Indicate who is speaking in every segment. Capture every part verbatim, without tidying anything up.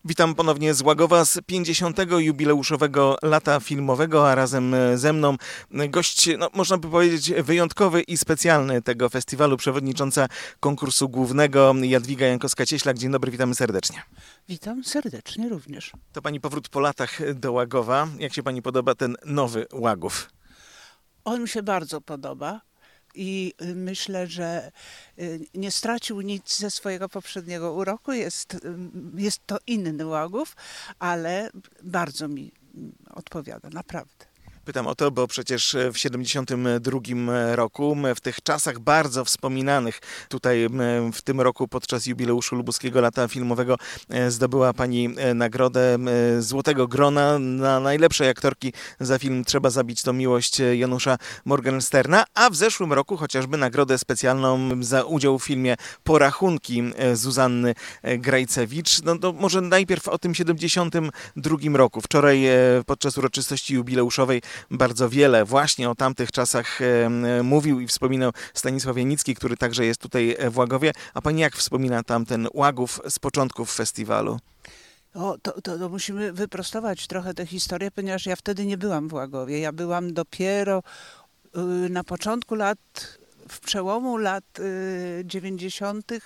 Speaker 1: Witam ponownie z Łagowa z pięćdziesiątego jubileuszowego lata filmowego, a razem ze mną gość, no, można by powiedzieć, wyjątkowy i specjalny tego festiwalu, przewodnicząca konkursu głównego Jadwiga Jankowska-Cieślak. Dzień dobry, witamy serdecznie.
Speaker 2: Witam serdecznie również.
Speaker 1: To pani powrót po latach do Łagowa. Jak się pani podoba ten nowy Łagów?
Speaker 2: On mi się bardzo podoba. I myślę, że nie stracił nic ze swojego poprzedniego uroku. Jest, jest to inny Łagów, ale bardzo mi odpowiada, naprawdę.
Speaker 1: Pytam o to, bo przecież w siedemdziesiątym drugim roku, w tych czasach bardzo wspominanych, tutaj w tym roku podczas jubileuszu Lubuskiego Lata Filmowego zdobyła pani nagrodę Złotego Grona na najlepszej aktorki za film Trzeba zabić to miłość Janusza Morgensterna, a w zeszłym roku chociażby nagrodę specjalną za udział w filmie Porachunki Zuzanny Grajcewicz. No to może najpierw o tym siedemdziesiątym drugim roku. Wczoraj podczas uroczystości jubileuszowej bardzo wiele właśnie o tamtych czasach mówił i wspominał Stanisław Janicki, który także jest tutaj w Łagowie. A pani jak wspomina tamten Łagów z początków festiwalu?
Speaker 2: O, to, to, to musimy wyprostować trochę tę historię, ponieważ ja wtedy nie byłam w Łagowie. Ja byłam dopiero y, na początku lat, w przełomu lat y, dziewięćdziesiątych,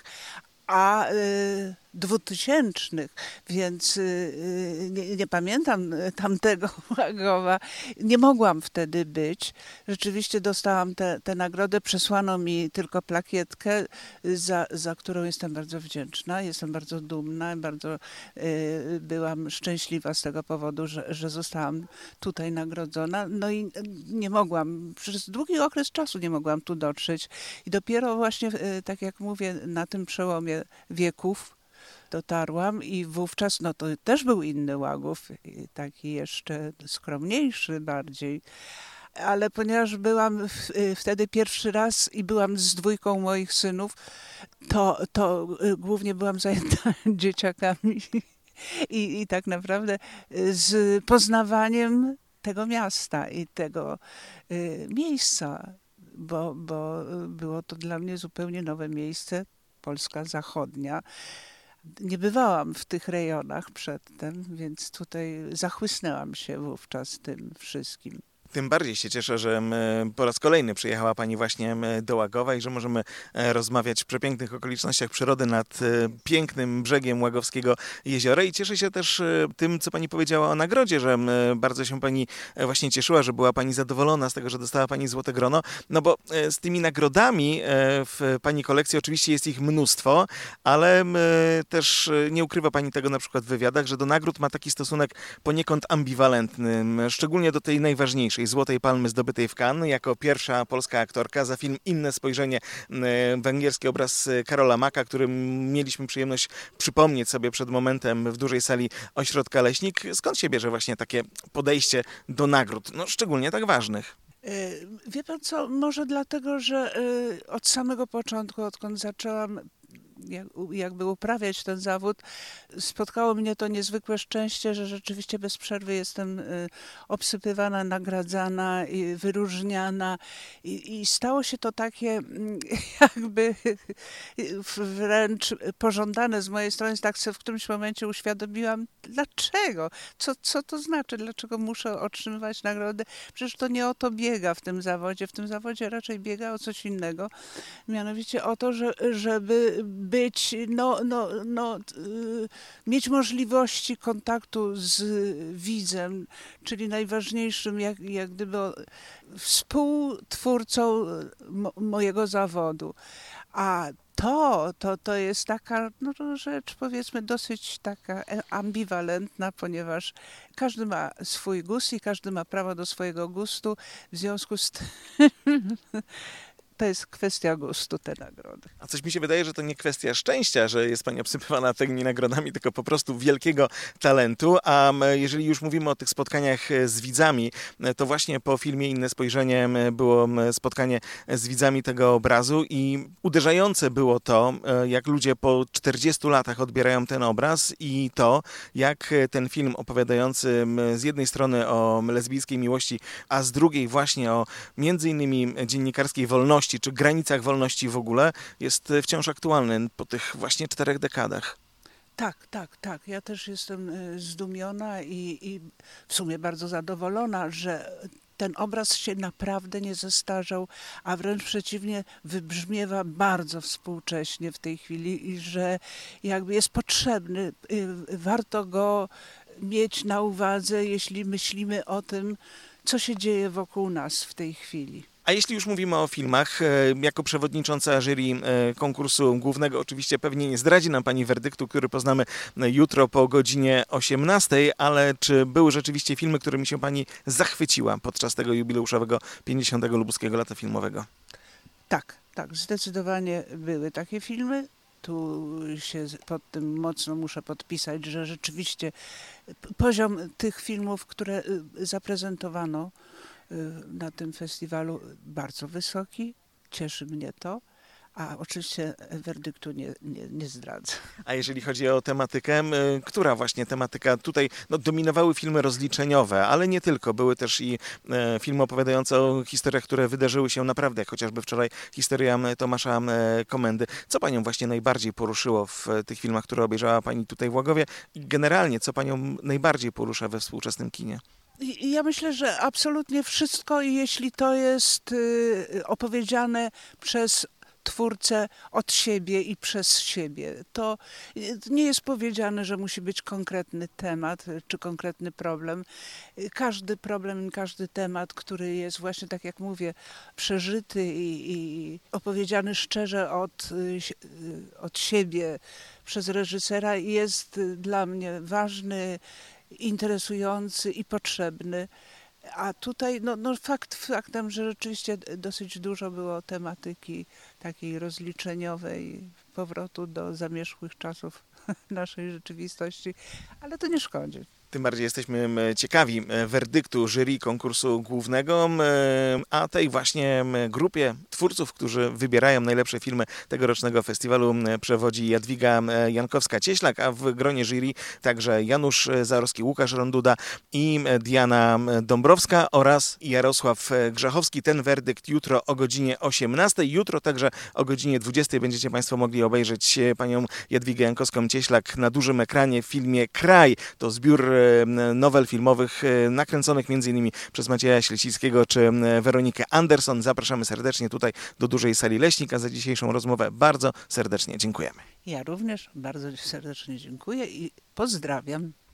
Speaker 2: a y, dwutysięcznych, więc y, nie, nie pamiętam tamtego Łagowa. Nie mogłam wtedy być. Rzeczywiście dostałam tę nagrodę. Przesłano mi tylko plakietkę, za, za którą jestem bardzo wdzięczna. Jestem bardzo dumna. Bardzo y, byłam szczęśliwa z tego powodu, że, że zostałam tutaj nagrodzona. No i nie mogłam, przez długi okres czasu nie mogłam tu dotrzeć. I dopiero właśnie, y, tak jak mówię, na tym przełomie wieków dotarłam i wówczas, no to też był inny Łagów, taki jeszcze skromniejszy bardziej, ale ponieważ byłam w, wtedy pierwszy raz i byłam z dwójką moich synów, to, to głównie byłam zajęta dzieciakami i, i tak naprawdę z poznawaniem tego miasta i tego y, miejsca, bo, bo było to dla mnie zupełnie nowe miejsce, Polska Zachodnia. Nie bywałam w tych rejonach przedtem, więc tutaj zachłysnęłam się wówczas tym wszystkim.
Speaker 1: Tym bardziej się cieszę, że po raz kolejny przyjechała pani właśnie do Łagowa i że możemy rozmawiać w przepięknych okolicznościach przyrody nad pięknym brzegiem Łagowskiego jeziora. I cieszę się też tym, co pani powiedziała o nagrodzie, że bardzo się pani właśnie cieszyła, że była pani zadowolona z tego, że dostała pani Złote Grono. No bo z tymi nagrodami w pani kolekcji oczywiście jest ich mnóstwo, ale też nie ukrywa pani tego na przykład w wywiadach, że do nagród ma taki stosunek poniekąd ambiwalentny, szczególnie do tej najważniejszej, Złotej Palmy zdobytej w Cannes jako pierwsza polska aktorka za film Inne spojrzenie, węgierski obraz Karola Maka, który mieliśmy przyjemność przypomnieć sobie przed momentem w dużej sali Ośrodka Leśnik. Skąd się bierze właśnie takie podejście do nagród, no szczególnie tak ważnych?
Speaker 2: Wie pan co, może dlatego, że od samego początku, odkąd zaczęłam jakby uprawiać ten zawód, spotkało mnie to niezwykłe szczęście, że rzeczywiście bez przerwy jestem obsypywana, nagradzana i wyróżniana i, i stało się to takie jakby wręcz pożądane z mojej strony. Tak sobie w którymś momencie uświadomiłam, dlaczego? Co, co to znaczy? Dlaczego muszę otrzymywać nagrodę? Przecież to nie o to biega w tym zawodzie. W tym zawodzie raczej biega o coś innego. Mianowicie o to, że, żeby być, no, no, no, y, mieć możliwości kontaktu z widzem, czyli najważniejszym, jak, jak gdyby współtwórcą mo, mojego zawodu. A to, to, to jest taka no, rzecz, powiedzmy, dosyć taka ambiwalentna, ponieważ każdy ma swój gust i każdy ma prawo do swojego gustu. W związku z tym to jest kwestia gustu, te nagrody.
Speaker 1: A coś mi się wydaje, że to nie kwestia szczęścia, że jest pani obsypywana tymi nagrodami, tylko po prostu wielkiego talentu. A jeżeli już mówimy o tych spotkaniach z widzami, to właśnie po filmie Inne spojrzenie było spotkanie z widzami tego obrazu i uderzające było to, jak ludzie po czterdziestu latach odbierają ten obraz i to, jak ten film opowiadający z jednej strony o lesbijskiej miłości, a z drugiej właśnie o między innymi dziennikarskiej wolności, czy granicach wolności w ogóle, jest wciąż aktualny po tych właśnie czterech dekadach.
Speaker 2: Tak, tak, tak. Ja też jestem y, zdumiona i, i w sumie bardzo zadowolona, że ten obraz się naprawdę nie zestarzał, a wręcz przeciwnie, wybrzmiewa bardzo współcześnie w tej chwili i że jakby jest potrzebny. Y, Warto go mieć na uwadze, jeśli myślimy o tym, co się dzieje wokół nas w tej chwili.
Speaker 1: A jeśli już mówimy o filmach, e, jako przewodnicząca jury e, konkursu głównego, oczywiście pewnie nie zdradzi nam pani werdyktu, który poznamy e, jutro po godzinie osiemnastej, ale czy były rzeczywiście filmy, którymi się pani zachwyciła podczas tego jubileuszowego pięćdziesiątego Lubuskiego Lata Filmowego?
Speaker 2: Tak, tak, zdecydowanie były takie filmy. Tu się z- pod tym mocno muszę podpisać, że rzeczywiście p- poziom tych filmów, które y, zaprezentowano y, na tym festiwalu, bardzo wysoki. Cieszy mnie to, a oczywiście werdyktu nie, nie, nie zdradzę.
Speaker 1: A jeżeli chodzi o tematykę, m, która właśnie tematyka tutaj, no, dominowały filmy rozliczeniowe, ale nie tylko, były też i e, filmy opowiadające o historiach, które wydarzyły się naprawdę, jak chociażby wczoraj historia m, Tomasza m, Komendy. Co panią właśnie najbardziej poruszyło w e, tych filmach, które obejrzała pani tutaj w Łagowie i generalnie, co panią najbardziej porusza we współczesnym kinie?
Speaker 2: I i ja myślę, że absolutnie wszystko, jeśli to jest y, opowiedziane przez twórcę od siebie i przez siebie. To y, nie jest powiedziane, że musi być konkretny temat y, czy konkretny problem. Y, Każdy problem, każdy temat, który jest właśnie, tak jak mówię, przeżyty i, i opowiedziany szczerze od, y, si- y, od siebie przez reżysera, jest y, dla mnie ważny, interesujący i potrzebny. A tutaj no, no fakt faktem, że rzeczywiście dosyć dużo było tematyki takiej rozliczeniowej, powrotu do zamierzchłych czasów naszej rzeczywistości, ale to nie szkodzi.
Speaker 1: Tym bardziej jesteśmy m, ciekawi m, werdyktu jury konkursu głównego, m, a tej właśnie m, grupie twórców, którzy wybierają najlepsze filmy tegorocznego festiwalu, m, przewodzi Jadwiga m, Jankowska-Cieślak, a w gronie jury także Janusz Zarowski, Łukasz Ronduda i m, Diana m, Dąbrowska oraz Jarosław e, Grzechowski. Ten werdykt jutro o godzinie osiemnastej. Jutro także o godzinie dwudziestej będziecie państwo mogli obejrzeć e, panią Jadwigę Jankowską-Cieślak na dużym ekranie w filmie Kraj. To zbiór e, nowel filmowych e, nakręconych między innymi przez Macieja Ślesickiego czy e, Weronikę Anderson. Zapraszamy serdecznie tutaj do dużej sali Leśnika. Za dzisiejszą rozmowę bardzo serdecznie dziękujemy.
Speaker 2: Ja również bardzo serdecznie dziękuję i pozdrawiam.